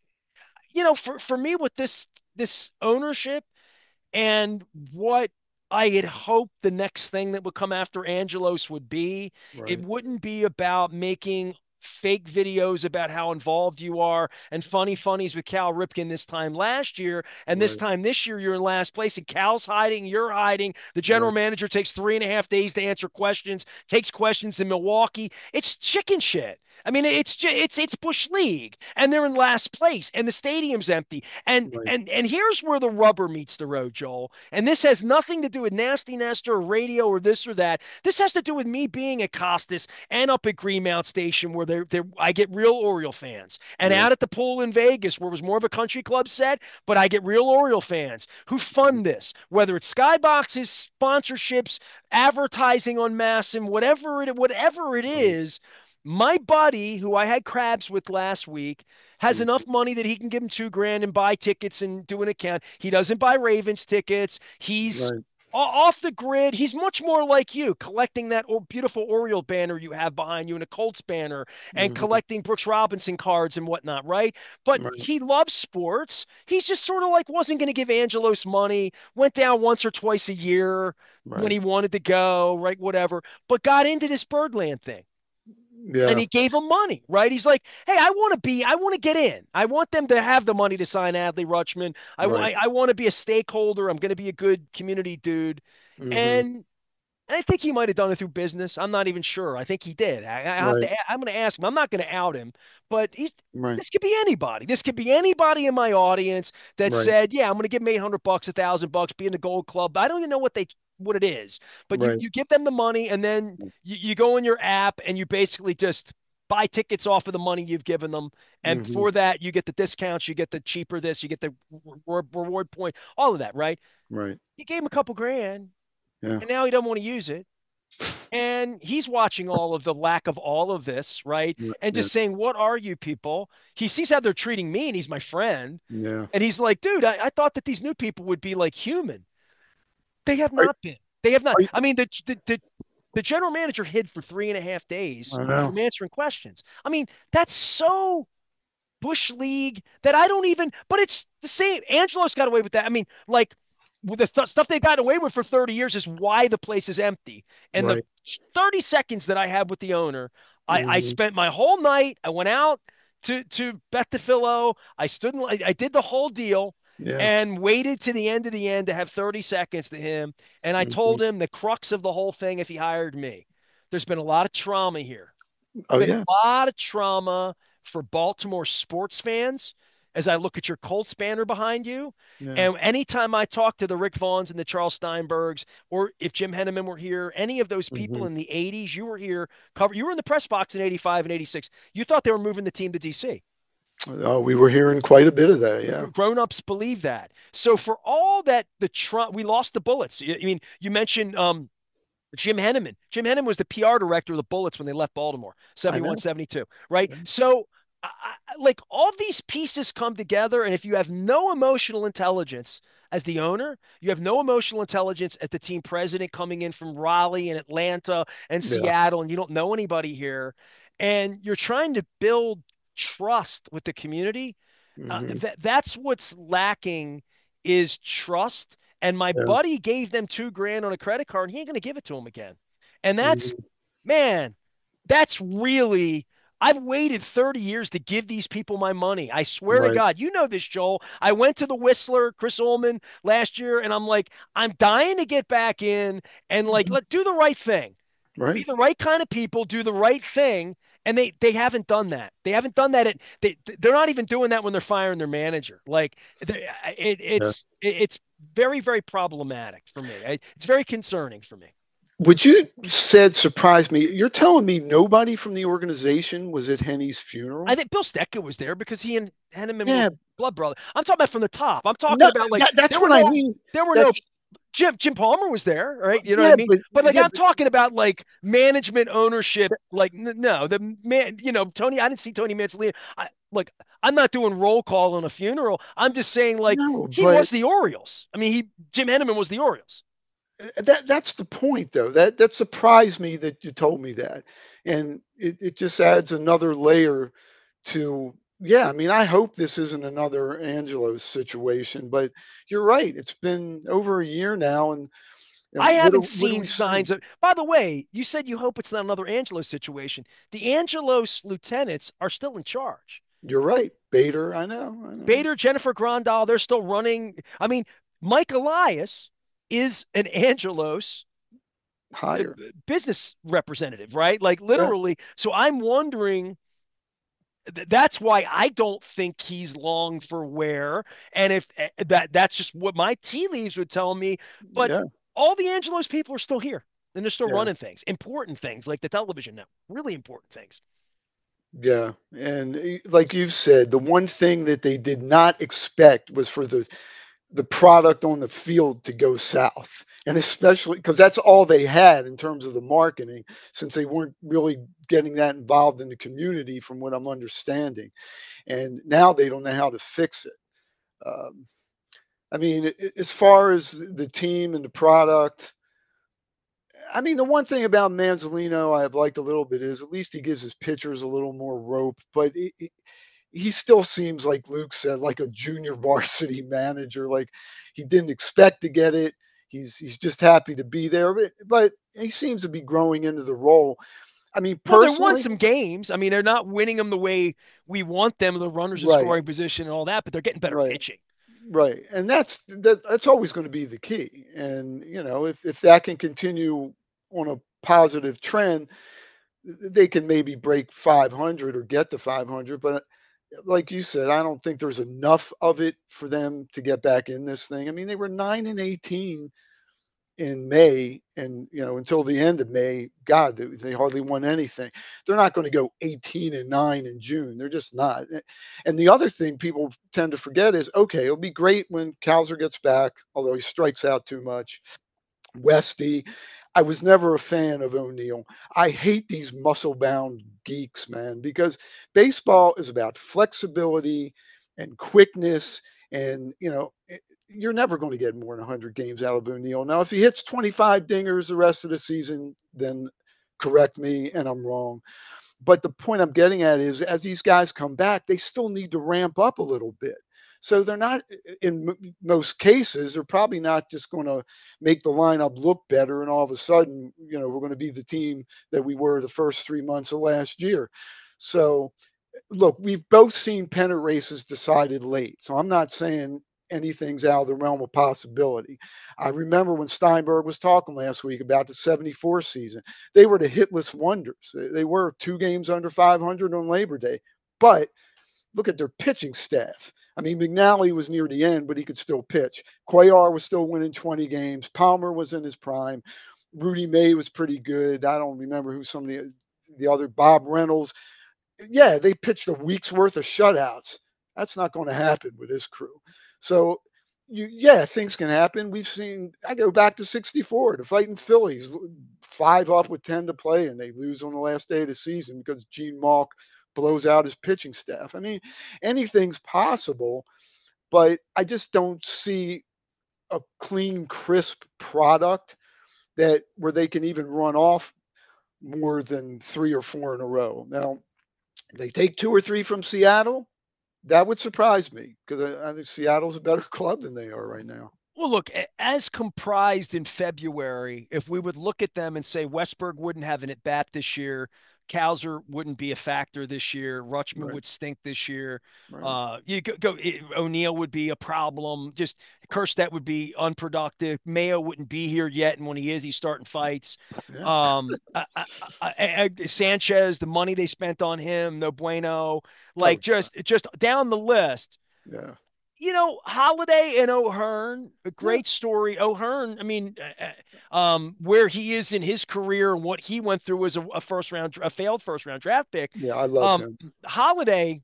you know, for for me with this this ownership and what I had hoped the next thing that would come after Angelos would be. It Right. wouldn't be about making fake videos about how involved you are and funny funnies with Cal Ripken this time last year. And this Right. time this year, you're in last place and Cal's hiding, you're hiding. The general Right. manager takes three and a half days to answer questions, takes questions in Milwaukee. It's chicken shit. I mean, it's just, it's it's Bush League, and they're in last place, and the stadium's empty. And Right. and and here's where the rubber meets the road, Joel. And this has nothing to do with Nasty Nestor or radio or this or that. This has to do with me being at Costas and up at Greenmount Station, where they're, they're I get real Oriole fans, and Yeah. out at the pool in Vegas, where it was more of a country club set, but I get real Oriole fans who fund this, whether it's skyboxes, sponsorships, advertising on mass, and whatever it whatever it Right. is. My buddy, who I had crabs with last week, has Mhm. enough money that he can give him two grand and buy tickets and do an account. He doesn't buy Ravens tickets. He's Right. off the grid. He's much more like you, collecting that beautiful Oriole banner you have behind you and a Colts banner and Mhm. collecting Brooks Robinson cards and whatnot, right? But Right. he loves sports. He's just sort of like wasn't going to give Angelos money, went down once or twice a year when Right. he wanted to go, right? Whatever, but got into this Birdland thing and Yeah. he gave him money, right? He's like, hey, I want to be, I want to get in. I want them to have the money to sign Adley Rutschman. I, Right. I, I want to be a stakeholder. I'm going to be a good community dude. Mhm. And I think he might have done it through business. I'm not even sure. I think he did. I, I have Right. to. I'm going to ask him. I'm not going to out him, but he's. Right. This could be anybody. This could be anybody in my audience that Right. said, "Yeah, I'm going to give him eight hundred bucks, a thousand bucks, be in the Gold Club." I don't even know what they what it is, but you Right. you give them the money, and then you, you go in your app and you basically just buy tickets off of the money you've given them, and Mhm. for that you get the discounts, you get the cheaper this, you get the reward, reward point, all of that, right? Right. You gave him a couple grand, Yeah. and now he doesn't want to use it and he's watching all of the lack of all of this, right? Right. And Yeah. just saying, what are you people? He sees how they're treating me and he's my friend. Yeah. And he's like, dude, I, I thought that these new people would be like human. They have Are, not been. They have not. are you, I mean, the, the, the, the general manager hid for three and a half days I know. from answering questions. I mean, that's so Bush League that I don't even, but it's the same. Angelo's got away with that. I mean, like, with the th- stuff they've gotten away with for thirty years is why the place is empty. And the Right. thirty seconds that I had with the owner, I, I Mhm. spent my whole night. I went out to to Beth DeFillo. I stood. In, I, I did the whole deal Yeah. and waited to the end of the end to have thirty seconds to him. And I Mhm. told him the crux of the whole thing if he hired me. There's been a lot of trauma here. Oh Been yeah. a lot of trauma for Baltimore sports fans as I look at your Colts banner behind you. Yeah. And anytime I talk to the Rick Vaughns and the Charles Steinbergs, or if Jim Henneman were here, any of those people Mhm. in the eighties, you were here, cover, you were in the press box in eighty-five and eighty-six. You thought they were moving the team to D C. Oh, we were hearing quite a bit of that. Yeah. Grown-ups believe that. So for all that the Trump, we lost the Bullets. I mean, you mentioned um, Jim Henneman. Jim Henneman was the P R director of the Bullets when they left Baltimore, I seventy-one, know. seventy-two, right? Yeah. So, I, I, like, all these pieces come together, and if you have no emotional intelligence as the owner, you have no emotional intelligence as the team president coming in from Raleigh and Atlanta and Yeah. Seattle, and you don't know anybody here, and you're trying to build trust with the community, uh, Mhm. that that's what's lacking is trust. And my Yeah. buddy gave them two grand on a credit card, and he ain't gonna give it to him again. And that's Mhm. man, that's really. I've waited thirty years to give these people my money. I swear to Right. God, you know this, Joel. I went to the Whistler, Chris Ullman last year, and I'm like, I'm dying to get back in and like Mhm. let do the right thing, be Right. the right kind of people, do the right thing, and they they haven't done that. They haven't done that. At, they they're not even doing that when they're firing their manager. Like they- it, Yeah. it's it's very very problematic for me. It's very concerning for me. Would you said surprised me? You're telling me nobody from the organization was at Henny's I funeral? think Bill Stetka was there because he and Henneman were Yeah. blood brother. I'm talking about from the top. I'm talking No, about like that, that's there were what I no mean. there were no That's Jim Jim Palmer was there, right? You know what I yeah, mean? but But like yeah, I'm but talking about like management ownership. Like n- no, the man, you know, Tony. I didn't see Tony Manzolini. I like I'm not doing roll call on a funeral. I'm just saying like no, he but was the Orioles. I mean, he Jim Henneman was the Orioles. uh, that that's the point though. That that surprised me that you told me that. And it, it just adds another layer to yeah, I mean, I hope this isn't another Angelo's situation, but you're right. It's been over a year now and, I and what do, haven't what do seen we say? signs of. By the way, you said you hope it's not another Angelos situation. The Angelos lieutenants are still in charge. You're right. Bader, I know, I know. Bader, Jennifer Grandal, they're still running. I mean, Mike Elias is an Angelos uh, Higher. business representative, right? Like Yeah. literally. So I'm wondering. That's why I don't think he's long for wear. And if eh, that that's just what my tea leaves would tell me. But Yeah, all the Angelos people are still here and they're still yeah, running things, important things like the television network, really important things. yeah. And eh, like you've said, the one thing that they did not expect was for the the product on the field to go south. And especially because that's all they had in terms of the marketing, since they weren't really getting that involved in the community, from what I'm understanding. And now they don't know how to fix it. Um, I mean, a- as far as the team and the product, I mean, the one thing about Manzolino I've liked a little bit is at least he gives his pitchers a little more rope, but he, he he still seems like Luke said, like a junior varsity manager. Like he didn't expect to get it. He's he's just happy to be there, but, but he seems to be growing into the role. I mean, Well, they won personally, some games. I mean, they're not winning them the way we want them, the runners in right, scoring position and all that, but they're getting better right. pitching. Right, and that's that that's always gonna be the key, and, you know, if if that can continue on a positive trend, th they can maybe break five hundred or get to five hundred, but, like you said, I don't think there's enough of it for them to get back in this thing. I mean, they were nine and eighteen in May, and, you know, until the end of May, God, they they hardly won anything. They're not gonna go eighteen and nine in June, they're just not, a and the other thing people tend to forget is, okay, it'll be great when Cowser gets back, although he strikes out too much. Westy, I was never a fan of O'Neill. I hate these muscle-bound geeks, man, because baseball is about flexibility and quickness, and, you know, eh, you're never gonna get more than one hundred games out of O'Neill. Now, if he hits twenty-five dingers the rest of the season, then correct me and I'm wrong. But the point I'm getting at is as these guys come back, they still need to ramp up a little bit. So they're not, in m- most cases, they're probably not just going to make the lineup look better. And all of a sudden, you know, we're going to be the team that we were the first three months of last year. So look, we've both seen pennant races decided late. So I'm not saying anything's out of the realm of possibility. I remember when Steinberg was talking last week about the seventy-four season. They were the hitless wonders. They they were two games under five hundred on Labor Day. But look at their pitching staff. I mean, McNally was near the end, but he could still pitch. Cuellar was still winning twenty games. Palmer was in his prime. Rudy May was pretty good. I don't remember who some of the the other Bob Reynolds. Yeah, they pitched a week's worth of shutouts. That's not going to happen with this crew. So, you, yeah, things can happen. We've seen. I go back to sixty-four, the fighting Phillies, five up with ten to play, and they lose on the last day of the season because Gene Malk blows out his pitching staff. I mean, anything's possible, but I just don't see a clean, crisp product that where they can even run off more than three or four in a row. Now, they take two or three from Seattle, that would surprise me because I, I think Seattle's a better club than they are right now. Well, look, as comprised in February, if we would look at them and say Westberg wouldn't have an at bat this year, Cowser wouldn't be a factor this year, Rutschman Right, would stink this year, right. uh, you go, go it, O'Neill would be a problem. Just Kerstedt would be unproductive. Mayo wouldn't be here yet, and when he is, he's starting fights. Yeah. Um, I, I, I, I, Sanchez, the money they spent on him, no bueno. Oh, Like yeah. just just down the list, Yeah. you know, Holiday and O'Hearn, a Yeah. great story. O'Hearn, I mean, uh, uh, um, where he is in his career and what he went through as a, a first round, a failed first round draft pick. Yeah. I love Um, him. Holiday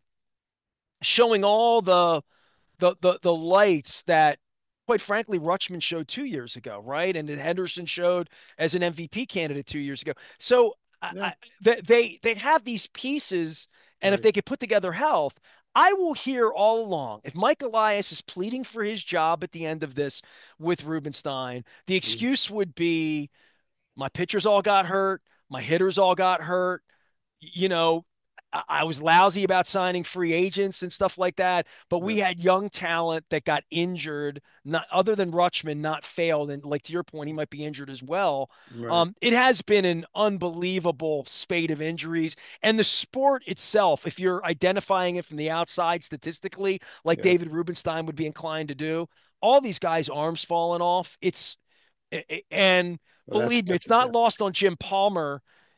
showing all the the the the lights that, quite frankly, Rutschman showed two years ago, right? And that Henderson showed as an M V P candidate two years ago. So I, Yeah. I, they they they have these pieces, and if Right. they could put together health, I will hear all along. If Mike Elias is pleading for his job at the end of this with Rubenstein, the Mhm. excuse would be my pitchers all got hurt, my hitters all got hurt, you know, I was lousy about signing free agents and stuff like that, but Yeah. we had young talent that got injured, not other than Rutschman, not failed. And like to your point, he might be injured as well. Right. Um, it has been an unbelievable spate of injuries. And the sport itself, if you're identifying it from the outside statistically, like Yeah. David Rubenstein would be inclined to do, all these guys' arms falling off. It's and Well, that's believe me, it's not epidemic. lost on Jim Palmer.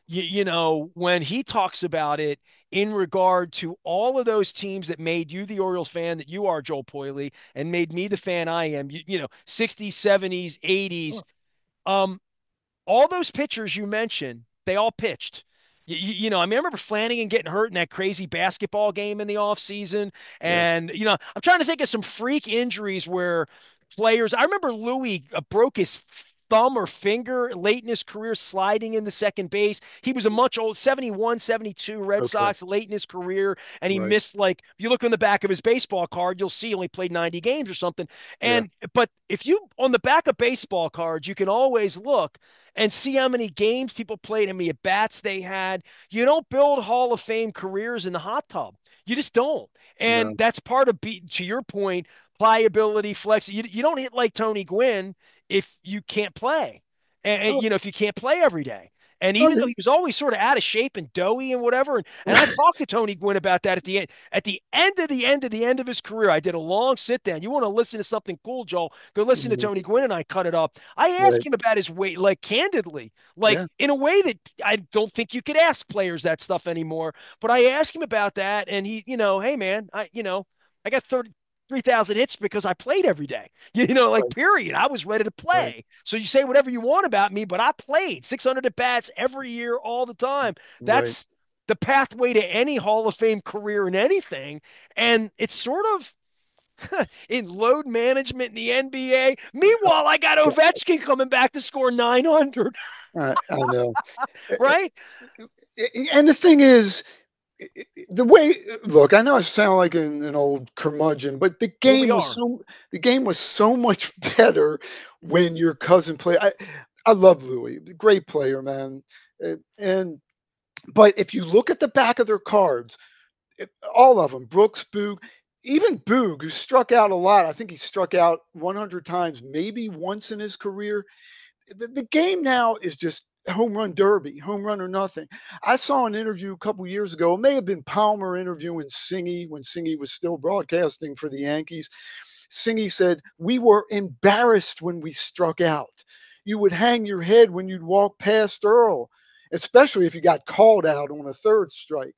you, you know, when he talks about it in regard to all of those teams that made you the Orioles fan that you are, Joel Poiley, and made me the fan I am, you, you know, sixties, seventies, eighties, um, all those pitchers you mentioned, they all pitched. You, you, you know, I mean, I remember Flanagan getting hurt in that crazy basketball game in the offseason. Yeah. And, you know, I'm trying to think of some freak injuries where players, I remember Louis uh, broke his thumb or finger late in his career sliding into second base. He was a much old seventy-one, seventy-two Red Okay. Sox late in his career. And he Right. missed, like, if you look on the back of his baseball card, you'll see he only played ninety games or something. Yeah. And, but if you, on the back of baseball cards, you can always look and see how many games people played, how many at bats they had. You don't build Hall of Fame careers in the hot tub. You just don't. And No. that's part of, be, to your point, pliability, flex. You, you don't hit like Tony Gwynn if you can't play. And, and, Oh, you know, if you can't play every day. And oh, even though he was always sort of out of shape and doughy and whatever, and, and I talked to Tony Gwynn about that at the end, at the end of the end of the end of his career. I did a long sit down. You want to listen to something cool, Joel? Go listen to mhm, Tony Gwynn and I cut it up. I asked right. him about his weight, like candidly, like Yeah. in a way that I don't think you could ask players that stuff anymore. But I asked him about that, and he, you know, hey man, I, you know, I got thirty, three thousand hits because I played every day. You know, like Right. period. I was ready to Right. play. So you say whatever you want about me, but I played six hundred at bats every year, all the time. Right. That's the pathway to any Hall of Fame career in anything. And it's sort of in load management in the N B A. Meanwhile, I got Ovechkin coming back to score nine hundred, I, I know. right? And the thing is, the way look, I know I sound like an, an old curmudgeon, but the Well, we game was are. so the game was so much better when your cousin played. I I love Louis, great player, man. And, and but if you look at the back of their cards, it, all of them, Brooks, Boog, even Boog, who struck out a lot. I think he struck out one hundred times, maybe once in his career. The, the game now is just home run derby, home run or nothing. I saw an interview a couple years ago. It may have been Palmer interviewing Singy when Singy was still broadcasting for the Yankees. Singy said, "We were embarrassed when we struck out. You would hang your head when you'd walk past Earl, especially if you got called out on a third strike.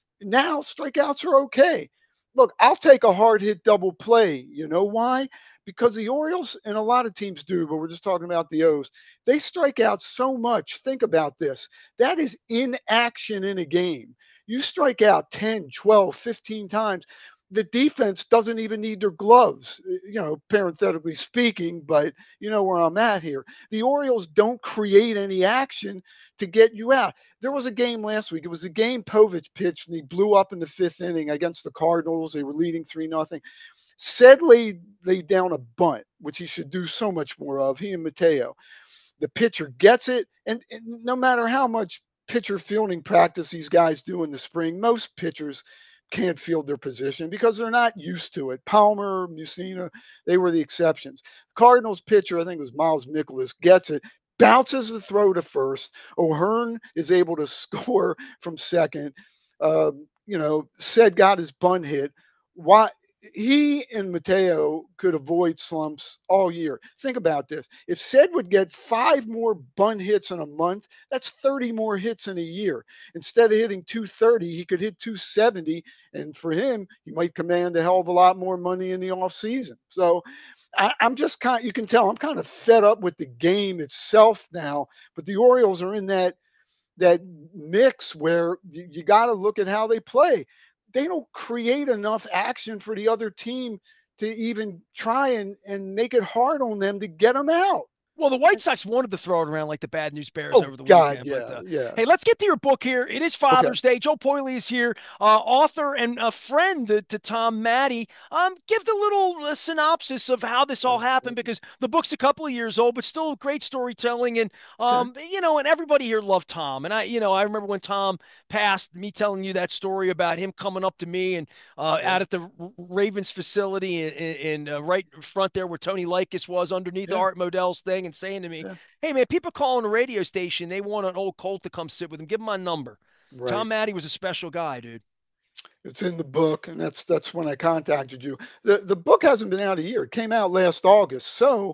Now strikeouts are okay. Look, I'll take a hard hit double play. You know why? Because the Orioles and a lot of teams do, but we're just talking about the O's. They strike out so much. Think about this. That is inaction in a game. You strike out ten, twelve, fifteen times. The defense doesn't even need their gloves, eh, you know, parenthetically speaking, but you know where I'm at here. The Orioles don't create any action to get you out. There was a game last week. It was a game Povich pitched and he blew up in the fifth inning against the Cardinals. They were leading three nothing. Said laid laid down a bunt, which he should do so much more of. He and Mateo. The pitcher gets it, and, and no matter how much pitcher fielding practice these guys do in the spring, most pitchers can't field their position because they're not used to it. Palmer, Musina, they were the exceptions. Cardinals pitcher, I think it was Miles Nicholas, gets it, bounces the throw to first. O'Hearn is able to score from second. Um, you know, said got his bunt hit. Why he and Mateo could avoid slumps all year. Think about this. If Said would get five more bunt hits in a month, that's thirty more hits in a year. Instead of hitting two thirty, he could hit two seventy. And for him, he might command a hell of a lot more money in the offseason. So I, I'm just kind of, you can tell I'm kind of fed up with the game itself now. But the Orioles are in that that mix where you, you got to look at how they play. They don't create enough action for the other team to even try and, and make it hard on them to get them out. Well, the White Sox wanted to throw it around like the Bad News Bears Oh over the God, weekend. But yeah, uh, yeah. hey, let's get to your book here. It is Okay. Father's Day. Joe Poiley is here, uh, author and a friend to, to Tom Maddie. Um, give the little uh, synopsis of how this all happened because the book's a couple of years old, but still great storytelling. And Okay. um, you know, and everybody here loved Tom. And I, you know, I remember when Tom passed, me telling you that story about him coming up to me and uh, Yeah. out at the Ravens facility in, in, in uh, right in front there where Tony Likas was underneath the Yeah. Art Modell's thing and saying to me, Yeah. hey man, people calling the radio station. They want an old Colt to come sit with them. Give them my number. Right. Tom Maddie was a special guy, dude. It's in the book, and that's that's when I contacted you. The the book hasn't been out a year. It came out last August. So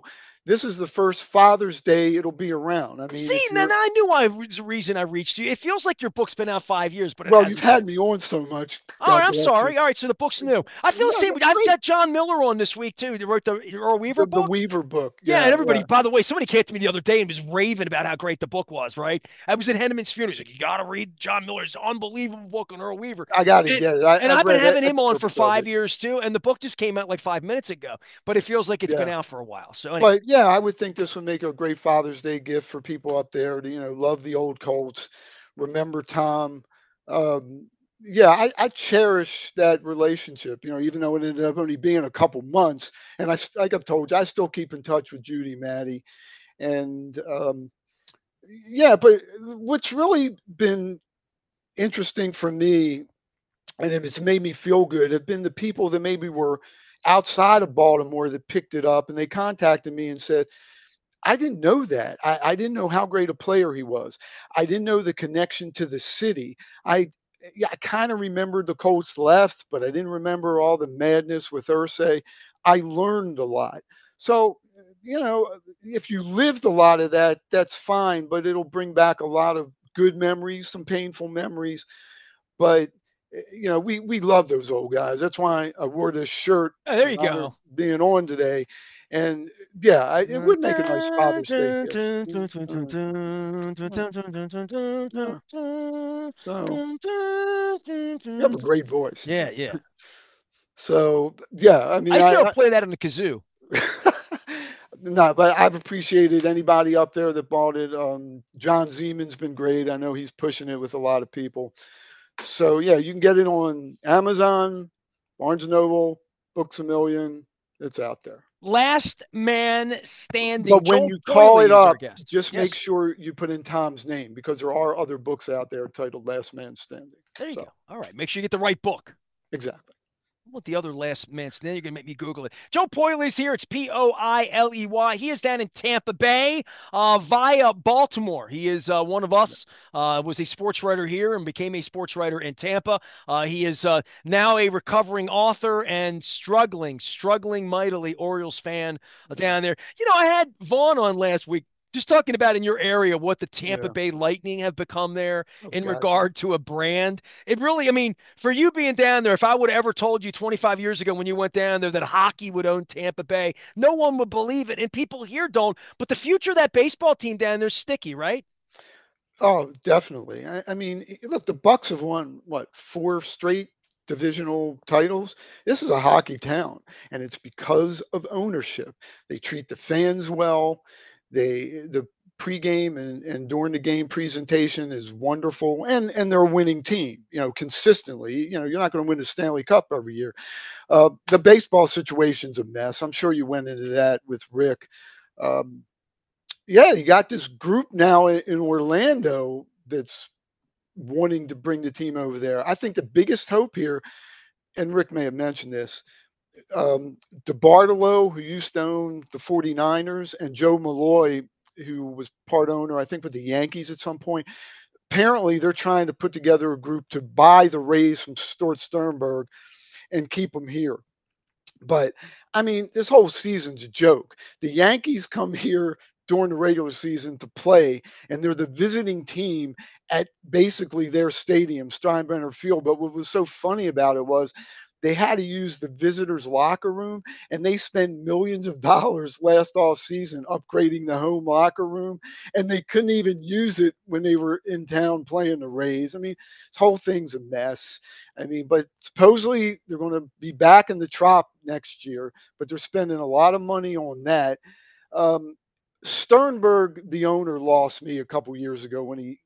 this is the first Father's Day it'll be around. I mean, See, if then you're I knew I was the reason I reached you. It feels like your book's been out five years, but it well, you've hasn't been. had me on so much. All right, God I'm bless you. sorry. All right, so the book's new. I feel the No, same. that's I've great. got John Miller on this week too. He wrote the Earl Weaver The the book. Weaver book. Yeah, and Yeah, everybody, yeah. by the way, somebody came to me the other day and was raving about how great the book was, right? I was at Henneman's funeral. He's like, you got to read John Miller's unbelievable book on Earl Weaver. I got to And, get it. I, and I've I've been read e- having him on for excerpts of five it. years too, and the book just came out like five minutes ago, but it feels like it's been Yeah. out for a while. So anyway, But yeah, I would think this would make a great Father's Day gift for people up there to, you know, love the old Colts, remember Tom. Um, yeah, I, I cherish that relationship, you know, even though it ended up only being a couple months. And I, s- like I've told you, I still keep in touch with Judy, Maddie. And um, yeah, but what's really been interesting for me, and it's made me feel good, have been the people that maybe were outside of Baltimore that picked it up and they contacted me and said, I didn't know that. I, I didn't know how great a player he was. I didn't know the connection to the city. I yeah, I kind of remembered the Colts left, but I didn't remember all the madness with Ursay. I learned a lot. So, you know, if you lived a lot of that, that's fine, but it'll bring back a lot of good memories, some painful memories. But eh, you know, we we love those old guys. That's why I wore this shirt oh, there in you honor of go. being on today. And yeah, I, it would make a nice Father's Day gift. Mm, uh, uh, yeah. So you have a great voice. Yeah, yeah. So yeah, I I mean, used to be able I, to play that on the kazoo. I no, but I've appreciated anybody up there that bought it. Um, John Zeman's been great. I know he's pushing it with a lot of people. So yeah, you can get it on Amazon, Barnes and Noble, Books a Million. It's out there. Last man standing. But when Joel you call Boyley it is our up, guest. just make Yes, sure you put in Tom's name because there are other books out there titled Last Man Standing. there you go. So All right, make sure you get the right book. exactly. What the other last man stand? You're gonna make me Google it. Joe Poiley's here. It's P O I L E Y. He is down in Tampa Bay, uh, via Baltimore. He is uh, one of us. Uh, was a sports writer here and became a sports writer in Tampa. Uh, he is uh, now a recovering author and struggling, struggling mightily Orioles fan uh, Yeah. down there. You know, I had Vaughn on last week. Just talking about in your area what the Tampa Yeah. Bay Lightning have become there Oh, in gotcha. regard to a brand. It really, I mean, for you being down there, if I would have ever told you twenty-five years ago when you went down there that hockey would own Tampa Bay, no one would believe it. And people here don't. But the future of that baseball team down there is sticky, right? Oh, definitely. I, I mean, i- look, the Bucks have won what four straight divisional titles. This is a hockey town, and it's because of ownership. They treat the fans well. They the pregame and, and during the game presentation is wonderful, and and they're a winning team. You know, consistently. You know, you're not going to win the Stanley Cup every year. Uh, the baseball situation's a mess. I'm sure you went into that with Rick. Um, yeah, you got this group now in, in Orlando that's wanting to bring the team over there. I think the biggest hope here, and Rick may have mentioned this, um, DeBartolo, who used to own the 49ers, and Joe Malloy, who was part owner, I think, with the Yankees at some point. Apparently, they're trying to put together a group to buy the Rays from Stuart Sternberg and keep them here. But I mean, this whole season's a joke. The Yankees come here during the regular season to play, and they're the visiting team at basically their stadium, Steinbrenner Field. But what was so funny about it was they had to use the visitors' locker room, and they spent millions of dollars last off season upgrading the home locker room, and they couldn't even use it when they were in town playing the Rays. I mean, this whole thing's a mess. I mean, but supposedly they're going to be back in the Trop next year, but they're spending a lot of money on that. Um, Sternberg, the owner, lost me a couple years ago when he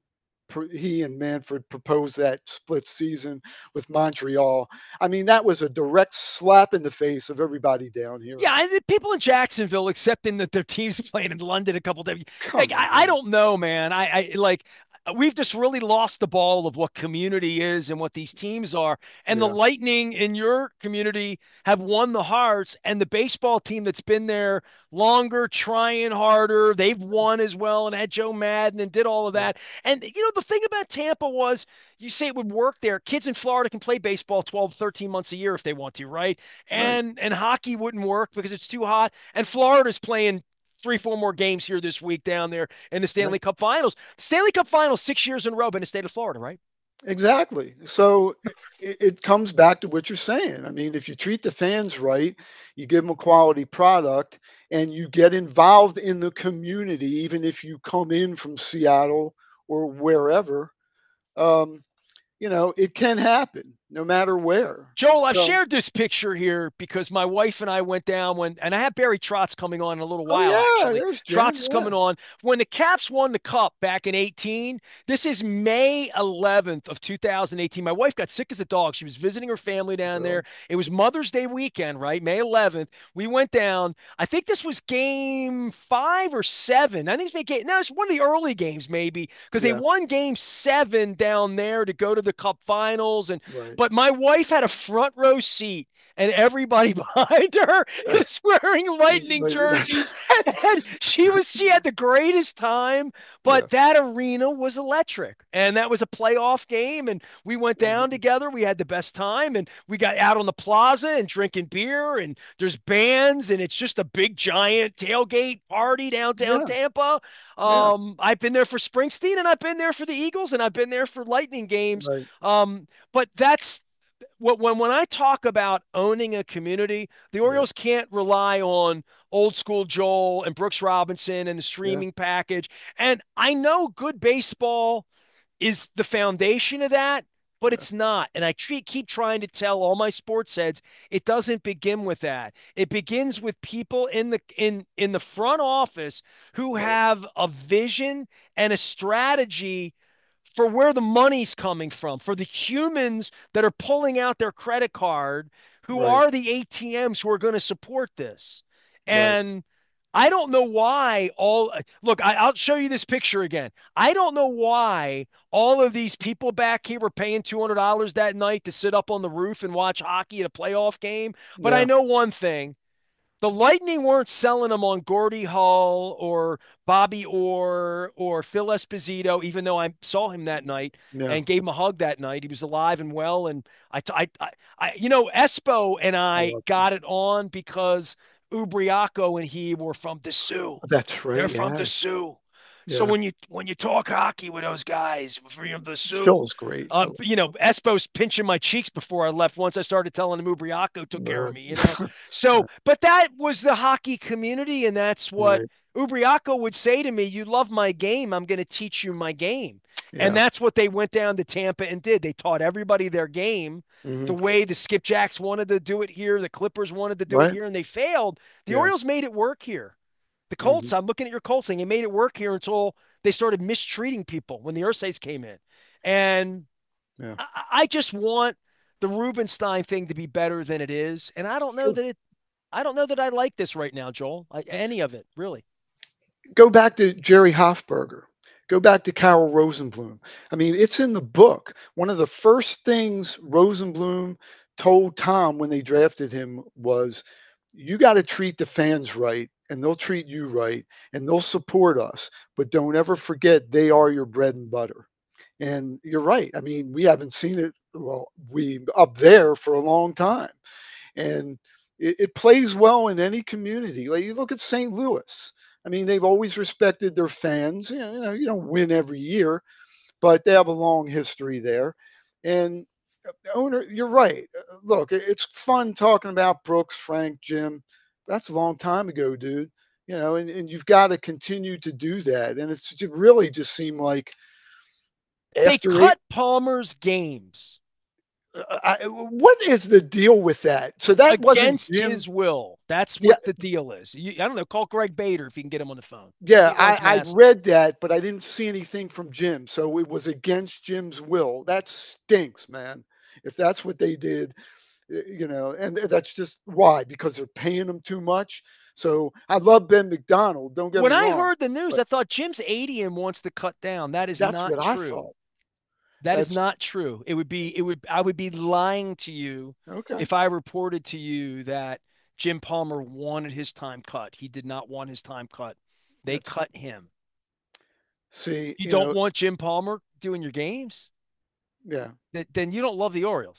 he and Manfred proposed that split season with Montreal. I mean, that was a direct slap in the face of everybody down here. Yeah, and the people in Jacksonville accepting that their team's playing in London a couple days. Like, Come I, I on. don't know, man. I, I like we've just really lost the ball of what community is and what these teams are. And the Yeah, Lightning in your community have won the hearts, and the baseball team that's been there longer, trying harder, they've won as well and had Joe Madden and did all of yeah, that. And you know, the thing about Tampa was you say it would work there. Kids in Florida can play baseball twelve, thirteen months a year if they want to, right? right. and and hockey wouldn't work because it's too hot. And Florida's playing three, four more games here this week down there in the Right. Stanley Cup Finals. Stanley Cup Finals six years in a row in the state of Florida, right? Exactly. So it, it comes back to what you're saying. I mean, if you treat the fans right, you give them a quality product, and you get involved in the community, even if you come in from Seattle or wherever, um, you know, it can happen no matter where. Joel, I've So, shared this picture here because my wife and I went down when, and I have Barry Trotz coming on in a little oh while, yeah, actually. there's Trotz Jim. is Yeah. coming on. When the Caps won the Cup back in eighteen, this is May eleventh of two thousand eighteen. My wife got sick as a dog. She was visiting her family down there. Really. It was Mother's Day weekend, right? May eleventh. We went down. I think this was game five or seven. I think it's game, no, it's one of the early games, maybe, because they Yeah. won game seven down there to go to the Cup Finals. And Right. but my wife had a front row seat, and everybody behind her is wearing Lightning Like, jerseys, and she was she had the greatest time. yeah. But that arena was electric, and that was a playoff game, and we went down Mhm. together. We had the best time, and we got out on the plaza and drinking beer, and there's bands, and it's just a big giant tailgate party downtown Yeah. Tampa. Yeah. Um, I've been there for Springsteen, and I've been there for the Eagles, and I've been there for Lightning games. Right. Um, but that's what when when I talk about owning a community, the Yeah. Orioles can't rely on old school Joel and Brooks Robinson and the Yeah. streaming package. And I know good baseball is the foundation of that, but Yeah. it's not. And I treat, keep trying to tell all my sports heads it doesn't begin with that. It begins with people in the in in the front office who Right. have a vision and a strategy for where the money's coming from, for the humans that are pulling out their credit card, who Right. are the A T Ms who are going to support this. Right. And I don't know why all look, I, I'll show you this picture again. I don't know why all of these people back here were paying two hundred dollars that night to sit up on the roof and watch hockey at a playoff game. But I Yeah. know one thing, the Lightning weren't selling them on Gordie Hull or Bobby Orr or Phil Esposito, even though I saw him that night Yeah. and gave him a hug that night. He was alive and well. And I, I, I, I you know, Espo and I I love him. got it on because Ubriaco and he were from the Sioux. That's They're right. from Yeah. the Sioux. So Yeah. when you when you talk hockey with those guys from the Sioux, Phil's great. uh, Phil. you know, Espo's pinching my cheeks before I left. Once I started telling him Ubriaco took care of Really. me, you know. So, but that was the hockey community, and that's what Right. Ubriaco would say to me. You love my game. I'm going to teach you my game. And Yeah. that's what they went down to Tampa and did. They taught everybody their game Hmm. the way the Skipjacks wanted to do it here, the Clippers wanted to do it Right. here, and they failed. The Yeah. Orioles made it work here. The Hmm. Colts, I'm looking at your Colts thing, they made it work here until they started mistreating people when the Ursays came in. And Yeah. I, I just want the Rubenstein thing to be better than it is. And I don't know Sure. that it, I don't know that I like this right now, Joel. I, any of it, really. Go back to Jerry Hofberger. Go back to Carol Rosenblum. I mean, it's in the book. One of the first things Rosenblum told Tom when they drafted him was, "You got to treat the fans right, and they'll treat you right, and they'll support us. But don't ever forget they are your bread and butter." And you're right. I mean, we haven't seen it, well, we up there for a long time. And it, it plays well in any community. Like you look at Saint Louis. I mean, they've always respected their fans. You know, you know, you don't win every year, but they have a long history there. And uh, owner, you're right. Uh, Look, it- it's fun talking about Brooks, Frank, Jim. That's a long time ago, dude. You know, and, and you've got to continue to do that. And it's it really just seemed like They after eight, cut Palmer's games uh, I, what is the deal with that? So that wasn't against Jim. his will. That's Yeah, what the deal is. You, I don't know. Call Greg Bader if you can get him on the phone. yeah, He I, runs I Mass. read that, but I didn't see anything from Jim. So it was against Jim's will. That stinks, man. If that's what they did, uh, you know, and that's just why, because they're paying them too much. So I love Ben McDonald. Don't get When me I wrong, heard the news, but I thought Jim's eighty and wants to cut down. That is that's not what I true. thought. That is That's not true. It would be it would I would be lying to you okay. if I reported to you that Jim Palmer wanted his time cut. He did not want his time cut. They That's cut him. see, You you don't know, want Jim Palmer doing your games? yeah. Th- Then you don't love the Orioles.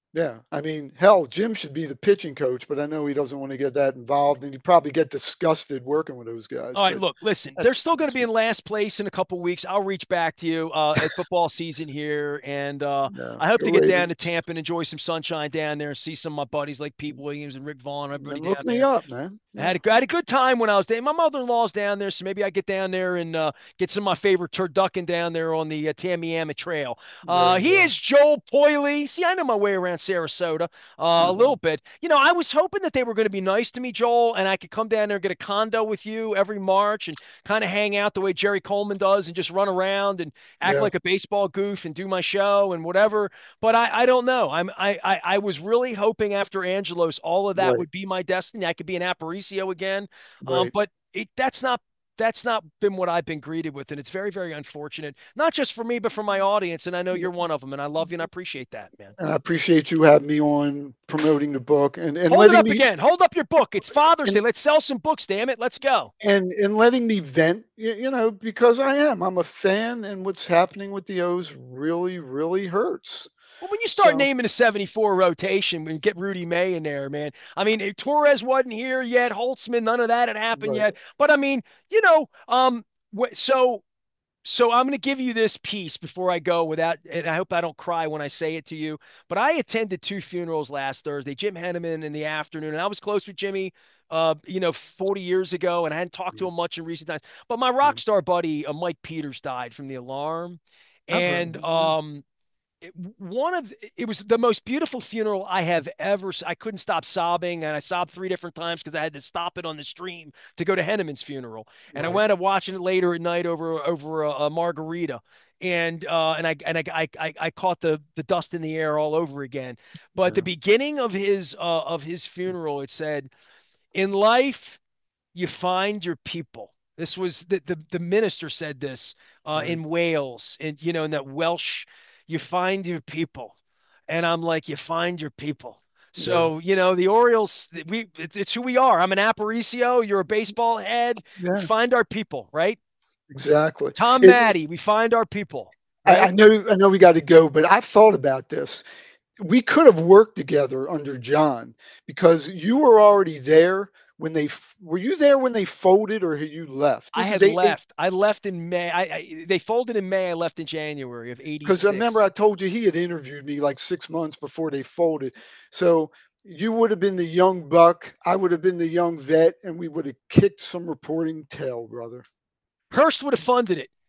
Yeah, I mean, hell, Jim should be the pitching coach, but I know he doesn't want to get that involved, and he'd probably get disgusted working with those guys. All right, But look, listen, they're that's still going to that's be me. in last place in a couple weeks. I'll reach back to you uh, at football season here, and uh, Yeah, I hope go to get down to Ravens, Tampa and enjoy some sunshine down there and see some of my buddies like Pete Williams and Rick Vaughn, everybody and down look me there. up, man. I had Yeah, a, I had a good time when I was there. My mother-in-law's down there, so maybe I get down there and uh, get some of my favorite turducken down there on the uh, Tamiami Trail. there Uh, you he go. is Joel Poiley. See, I know my way around Sarasota uh, a Uh-huh. little bit. You know, I was hoping that they were going to be nice to me, Joel, and I could come down there and get a condo with you every March and kind of hang out the way Jerry Coleman does and just run around and act Yeah, like a baseball goof and do my show and whatever. But I, I don't know. I'm I, I I was really hoping after Angelos, all of that right, would be my destiny. I could be an Aparicio again. Um, right. but it, that's not that's not been what I've been greeted with, and it's very, very unfortunate. Not just for me, but for my audience. And I know you're one of them, and I love you and I appreciate that, man. And I appreciate you having me on promoting the book and and Hold it letting up me again. Hold up your book. It's Father's and Day. Let's sell some books, damn it. Let's go. and and letting me vent. You, you know, because I am. I'm a fan, and what's happening with the O's really, really hurts. Well, when you start So naming a seventy-four rotation and get Rudy May in there, man, I mean, eh, Torres wasn't here yet. Holtzman, none of that had happened right, yet. But I mean, you know, um, wh- so So I'm going to give you this piece before I go without, and I hope I don't cry when I say it to you. But I attended two funerals last Thursday, Jim Henneman in the afternoon, and I was close with Jimmy, uh, you know, forty years ago, and I hadn't talked to yeah, him much in recent times. But my rock yeah. star buddy, uh, Mike Peters, died from the alarm, I've heard of and him. Yeah, um, it, one of it was the most beautiful funeral I have ever. I couldn't stop sobbing, and I sobbed three different times because I had to stop it on the stream to go to Henneman's funeral, and I right. wound up watching it later at night over over a, a margarita, and uh, and I and I, I I I caught the the dust in the air all over again. But the Yeah, beginning of his uh, of his funeral, it said, "In life, you find your people." This was the the, the minister said this uh, right. in Wales, and you know, in that Welsh, you find your people, and I'm like, you find your people. Yeah, So you know, the Orioles, we it's, it's who we are. I'm an Aparicio. You're a baseball head. We yeah. find our people, right? Exactly. Tom It, it, Maddie, we find our people, I, I right? know. I know we got to go, but I've thought about this. We could have worked together under John because you were already there when they f- were you there when they folded or had you left? I This is had eight eight left. I left in May. I, I they folded in May. I left in January of because I remember eighty-six. I told you he had interviewed me like six months before they folded. So you would have been the young buck, I would have been the young vet, and we would have kicked some reporting tail, brother. Hearst would have funded it.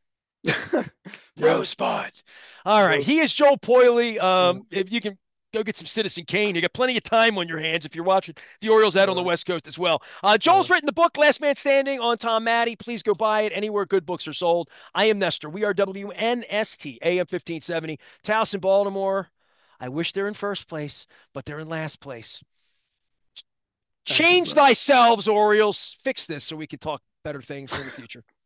Yeah, Rosebud. All right. Rose. He is Joel Poiley. Yeah, Um, if you can go get some Citizen Kane, you got plenty of time on your hands if you're watching the Orioles out on the right, West Coast as well. Uh, yeah. Joel's written the book, Last Man Standing, on Tom Maddie. Please go buy it anywhere good books are sold. I am Nestor. We are W N S T, A M fifteen seventy, Towson, Baltimore. I wish they're in first place, but they're in last place. Thank you, Change brother. thyselves, Orioles. Fix this so we can talk better things in the future.